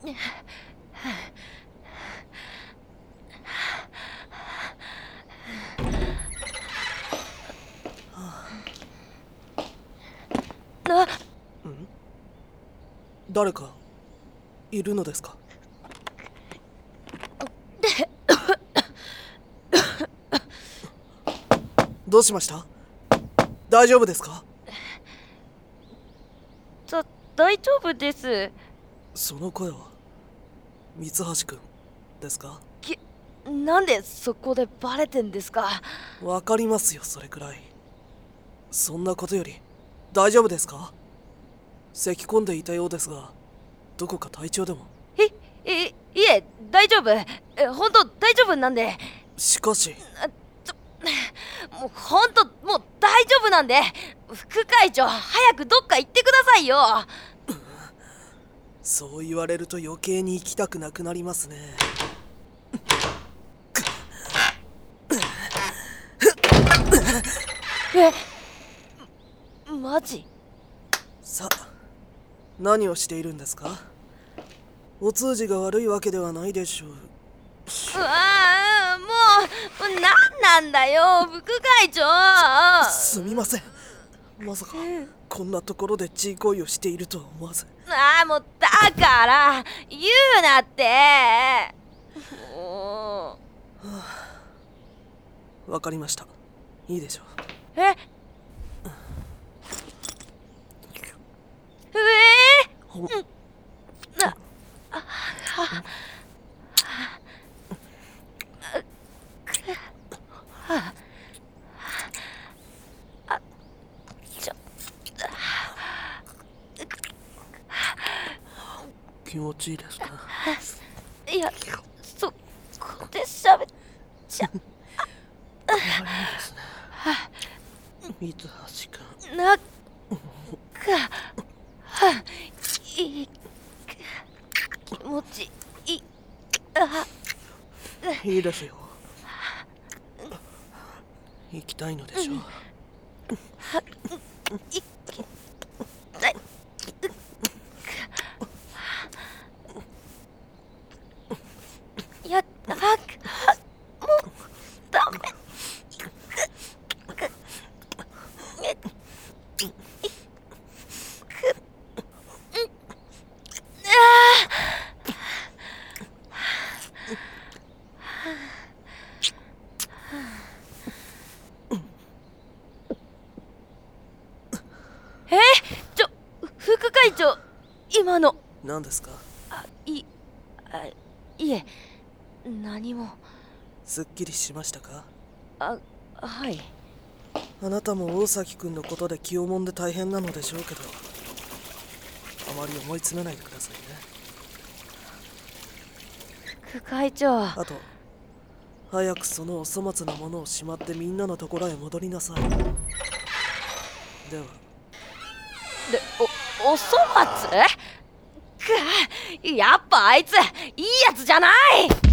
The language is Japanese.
誰かいるのですか？どうしました？大丈夫ですか？ 大丈夫です。 その声は三橋くんですか？ なんでそこでバレてんですか？ わかりますよ、それくらい。そんなことより大丈夫ですか？咳き込んでいたようですが、どこか体調でも？ いえ、大丈夫。本当大丈夫なんで。 しかしもう本当もう大丈夫なんで。副会長、早くどっか行ってくださいよ。 そう言われると余計に行きたくなくなりますね。 マジ？ さあ、何をしているんですか？お通じが悪いわけではないでしょう。 もうなんなんだよ、副会長。 すみません。まさかこんなところで地位行為をしているとは思わず。 もうだから言うなって。もうわかりました。いいでしょう。気持ちいいですか？ いや、そこで喋っちゃかわいいですね、三橋くん。 なんかいい気持ちいい。 いいですよ。行きたいのでしょう。 いや、もうダメ。副会長、今の。 何ですか？ いえ、何も。 すっきりしましたか？ はい。 あなたも大崎くんのことで気をもんで大変なのでしょうけど、あまり思い詰めないでくださいね。 副会長。 あと、早くそのお粗末なものをしまってみんなのところへ戻りなさい。では。 お粗末？やっぱあいついいやつじゃない。